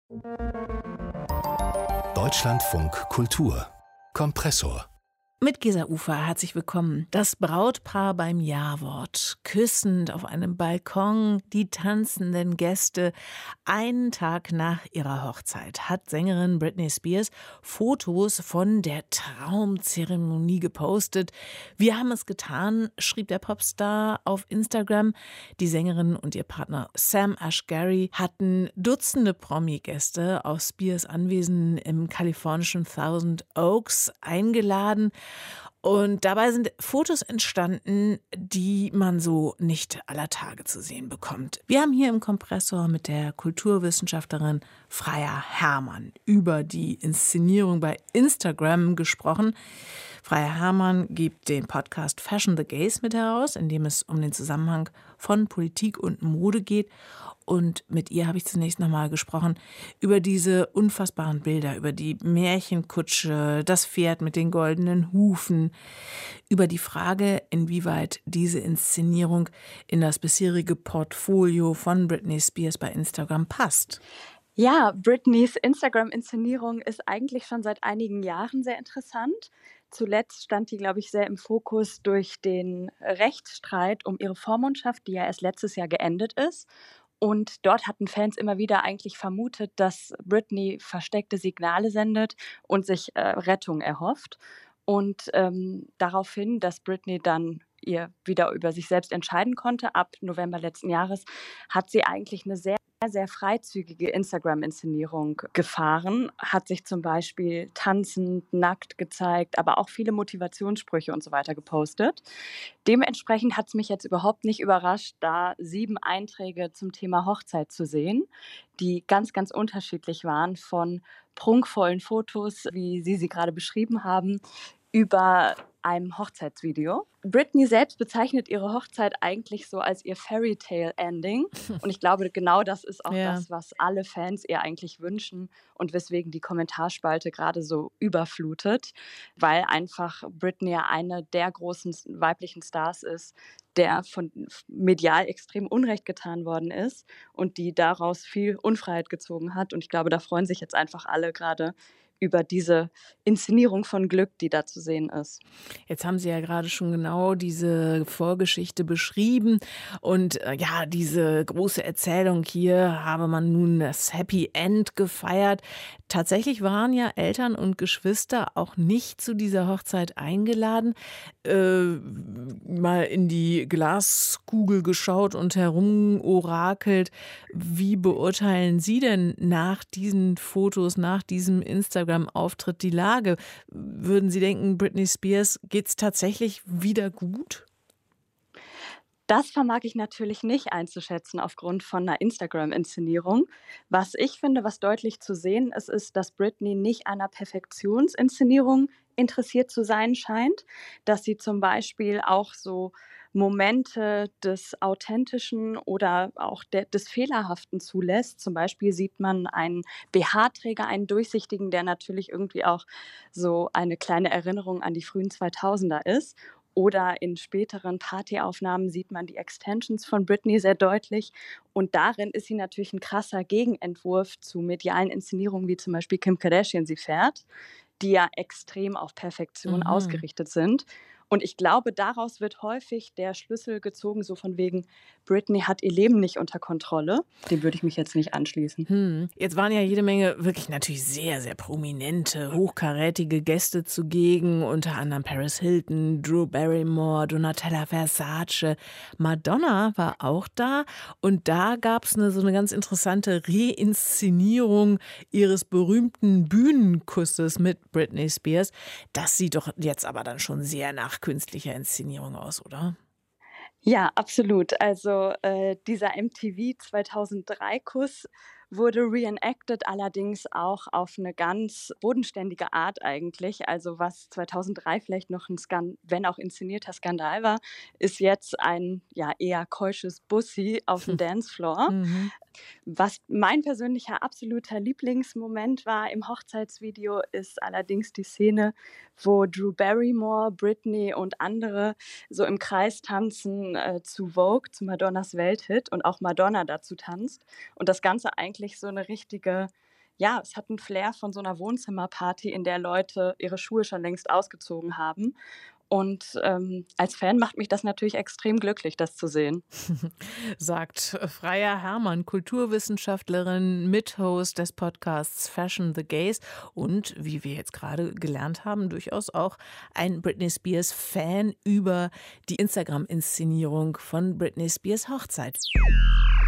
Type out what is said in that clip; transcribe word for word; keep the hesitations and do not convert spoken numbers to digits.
Deutschlandfunk Kultur Kompressor. Mit Gesa Ufer, herzlich willkommen. Das Brautpaar beim Ja-Wort, küssend auf einem Balkon, die tanzenden Gäste. Einen Tag nach ihrer Hochzeit hat Sängerin Britney Spears Fotos von der Traumzeremonie gepostet. Wir haben es getan, schrieb der Popstar auf Instagram. Die Sängerin und ihr Partner Sam Asghari hatten Dutzende Promi-Gäste auf Spears Anwesen im kalifornischen Thousand Oaks eingeladen. Und dabei sind Fotos entstanden, die man so nicht aller Tage zu sehen bekommt. Wir haben hier im Kompressor mit der Kulturwissenschaftlerin Freya Herrmann über die Inszenierung bei Instagram gesprochen. Freya Herrmann gibt den Podcast Fashion the Gaze mit heraus, in dem es um den Zusammenhang von Politik und Mode geht. Und mit ihr habe ich zunächst nochmal gesprochen über diese unfassbaren Bilder, über die Märchenkutsche, das Pferd mit den goldenen Hufen, über die Frage, inwieweit diese Inszenierung in das bisherige Portfolio von Britney Spears bei Instagram passt. Ja, Britneys Instagram-Inszenierung ist eigentlich schon seit einigen Jahren sehr interessant. Zuletzt stand die, glaube ich, sehr im Fokus durch den Rechtsstreit um ihre Vormundschaft, die ja erst letztes Jahr geendet ist. Und dort hatten Fans immer wieder eigentlich vermutet, dass Britney versteckte Signale sendet und sich äh, Rettung erhofft. Und ähm, daraufhin, dass Britney dann ihr wieder über sich selbst entscheiden konnte, ab November letzten Jahres, hat sie eigentlich eine sehr sehr freizügige Instagram-Inszenierung gefahren, hat sich zum Beispiel tanzend, nackt gezeigt, aber auch viele Motivationssprüche und so weiter gepostet. Dementsprechend hat es mich jetzt überhaupt nicht überrascht, da sieben Einträge zum Thema Hochzeit zu sehen, die ganz, ganz unterschiedlich waren, von prunkvollen Fotos, wie Sie sie gerade beschrieben haben, über einem Hochzeitsvideo. Britney selbst bezeichnet ihre Hochzeit eigentlich so als ihr Fairy-Tale-Ending. Und ich glaube, genau das ist auch Ja. das, was alle Fans ihr eigentlich wünschen und weswegen die Kommentarspalte gerade so überflutet, weil einfach Britney ja eine der großen weiblichen Stars ist, der von medial extrem Unrecht getan worden ist und die daraus viel Unfreiheit gezogen hat. Und ich glaube, da freuen sich jetzt einfach alle gerade über diese Inszenierung von Glück, die da zu sehen ist. Jetzt haben Sie ja gerade schon genau diese Vorgeschichte beschrieben und äh, ja, diese große Erzählung hier habe man nun das Happy End gefeiert. Tatsächlich waren ja Eltern und Geschwister auch nicht zu dieser Hochzeit eingeladen. Äh, mal in die Glaskugel geschaut und herumorakelt. Wie beurteilen Sie denn nach diesen Fotos, nach diesem Instagram-Auftritt die Lage? Würden Sie denken, Britney Spears geht's tatsächlich wieder gut? Das vermag ich natürlich nicht einzuschätzen aufgrund von einer Instagram-Inszenierung. Was ich finde, was deutlich zu sehen ist, ist, dass Britney nicht an einer Perfektionsinszenierung interessiert zu sein scheint, dass sie zum Beispiel auch so Momente des Authentischen oder auch de- des Fehlerhaften zulässt. Zum Beispiel sieht man einen B H-Träger, einen durchsichtigen, der natürlich irgendwie auch so eine kleine Erinnerung an die frühen zweitausender ist. Oder in späteren Partyaufnahmen sieht man die Extensions von Britney sehr deutlich. Und darin ist sie natürlich ein krasser Gegenentwurf zu medialen Inszenierungen, wie zum Beispiel Kim Kardashian sie fährt, die ja extrem auf Perfektion Mhm. ausgerichtet sind. Und ich glaube, daraus wird häufig der Schlüssel gezogen, so von wegen, Britney hat ihr Leben nicht unter Kontrolle. Dem würde ich mich jetzt nicht anschließen. Hm. Jetzt waren ja jede Menge wirklich natürlich sehr, sehr prominente, hochkarätige Gäste zugegen, unter anderem Paris Hilton, Drew Barrymore, Donatella Versace, Madonna war auch da und da gab es eine, so eine ganz interessante Reinszenierung ihres berühmten Bühnenkusses mit Britney Spears. Das sieht doch jetzt aber dann schon sehr nach künstlicher Inszenierung aus, oder? Ja, absolut. Also äh, dieser M T V zweitausenddrei-Kuss wurde reenacted, allerdings auch auf eine ganz bodenständige Art eigentlich. Also was zweitausenddrei vielleicht noch ein Skan wenn auch inszenierter Skandal war, ist jetzt ein ja eher keusches Bussi auf dem Dancefloor. Mhm. Was mein persönlicher absoluter Lieblingsmoment war im Hochzeitsvideo, ist allerdings die Szene, wo Drew Barrymore, Britney und andere so im Kreis tanzen äh, zu Vogue, zu Madonnas Welthit und auch Madonna dazu tanzt. Und das Ganze eigentlich so eine richtige ja, es hat 'n Flair von so 'ner Wohnzimmerparty, in der Leute ihre Schuhe schon längst ausgezogen haben. Und, ähm, als Fan macht mich das natürlich extrem glücklich, das zu sehen. Sagt Freya Herrmann, Kulturwissenschaftlerin, Mithost des Podcasts Fashion the Gays und, wie wir jetzt gerade gelernt haben, durchaus auch ein Britney Spears-Fan über die Instagram-Inszenierung von Britney Spears' Hochzeit.